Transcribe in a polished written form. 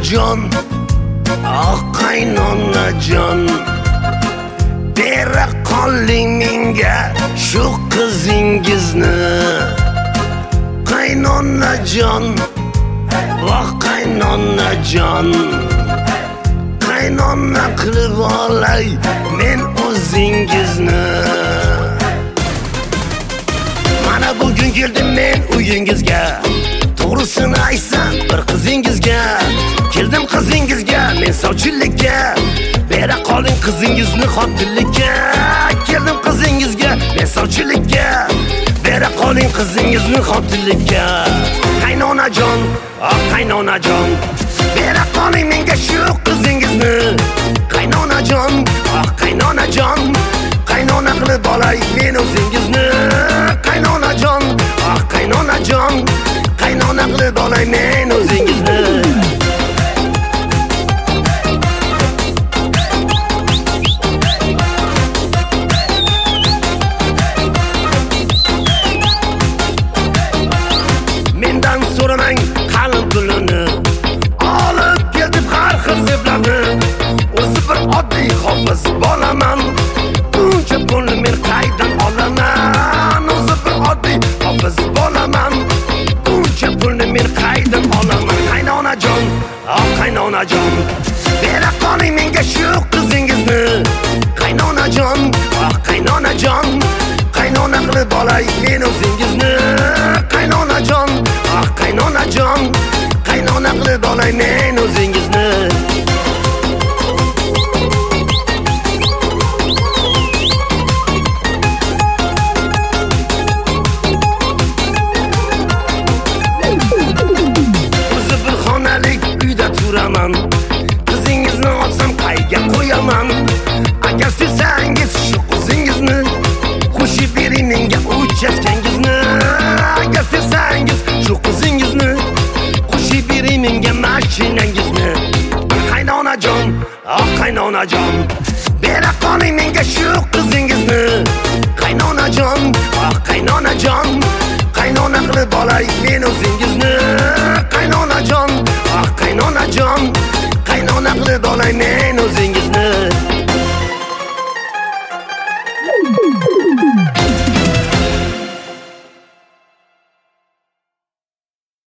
qaynonajon, ah qaynonajon, bera qoling menga shu qizingizni. Qaynonajon, ah qaynonajon, qaynona qilib olay men o'zingizni. Mana bugun keldim men uyingizga, to'g'risini aytsam bir qizingizga. Keldim qizingizga men sovchilikka, bera qoling qizingizni xotinlikka. Keldim qizingizga men sovchilikka, bera qoling qizingizni xotinlikka. Qaynonajon, ah qaynonajon, bera qoling menga shu qizingizni. Qaynonajon, ah qaynonajon, qaynona qilib olay men o'zingizni. Qaynonajon, ah qaynonajon, qaynona qilib olay men o'zingizni. Mendan so'ramang qalin pulini, olib keldim har xil zeblarni. O'zi bir oddiy hofiz bolaman, buncha pulni men qaydan olaman? O'zi bir oddiy hofiz bolaman, buncha pulni men qaydan olaman? Qaynonajon, ah qaynonajon, bera qoling menga shu qizingizni. Qaynonajon, ah qaynonajon, qaynona qilib olay men o'zingizni. Qaynonajon, ah qaynonajon, qaynona qilib olay men o'zingizni. O'zi bir xonalik uyda turaman, qizingizni olsam qayga qo'yaman? Agar sevsangiz shu qizingizni, qo'shib bering menga uchastkangizni. Agar sevsangiz shu qizingizni, qo'shib bering menga mashinangizni. Qaynonajon, ah qaynonajon, bera qoling menga shu qizingizni. Qaynonajon, ah qaynonajon, qaynona qilib olay men o'zingizni. Qaynonajon, ah qaynonajon, qaynona qilib olay men o'zingizni.